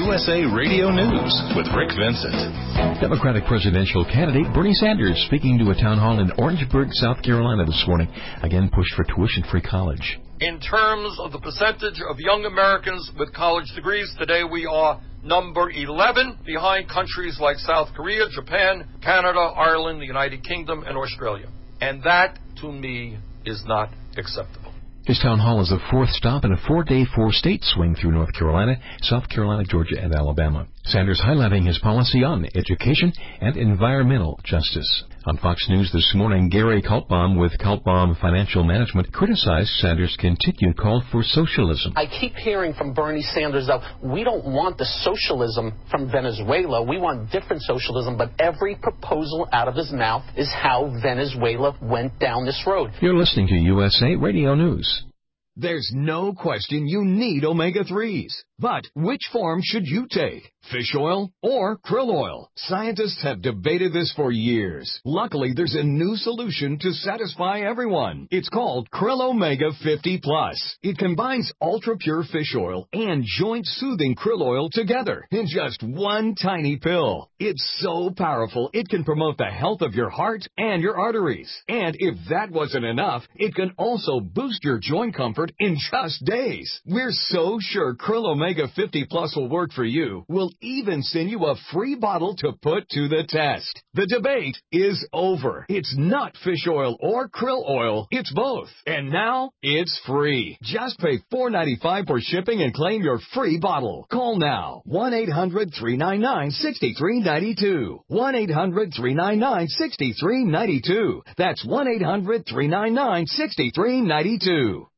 USA Radio News with Rick Vincent. Democratic presidential candidate Bernie Sanders speaking to a town hall in Orangeburg, South Carolina this morning. Again, pushed for tuition-free college. In terms of the percentage of young Americans with college degrees, today we are number 11, behind countries like South Korea, Japan, Canada, Ireland, the United Kingdom, and Australia. And that, to me, is not acceptable. His town hall is the fourth stop in a four-day, four-state swing through North Carolina, South Carolina, Georgia, and Alabama. Sanders highlighting his policy on education and environmental justice. On Fox News this morning, Gary Kaltbaum with Kaltbaum Financial Management criticized Sanders' continued call for socialism. I keep hearing from Bernie Sanders, though, we don't want the socialism from Venezuela. We want different socialism, but every proposal out of his mouth is how Venezuela went down this road. You're listening to USA Radio News. There's no question you need omega-3s. But which form should you take? Fish oil or krill oil? Scientists have debated this for years. Luckily, there's a new solution to satisfy everyone. It's called Krill Omega 50 Plus. It combines ultra-pure fish oil and joint-soothing krill oil together in just one tiny pill. It's so powerful, it can promote the health of your heart and your arteries. And if that wasn't enough, it can also boost your joint comfort in just days. We're so sure Krill Omega 50 Plus will work for you. We'll even send you a free bottle to put to the test. The debate is over. It's not fish oil or krill oil. It's both. And now it's free. Just pay $4.95 for shipping and claim your free bottle. Call now. 1-800-399-6392. 1-800-399-6392. That's 1-800-399-6392.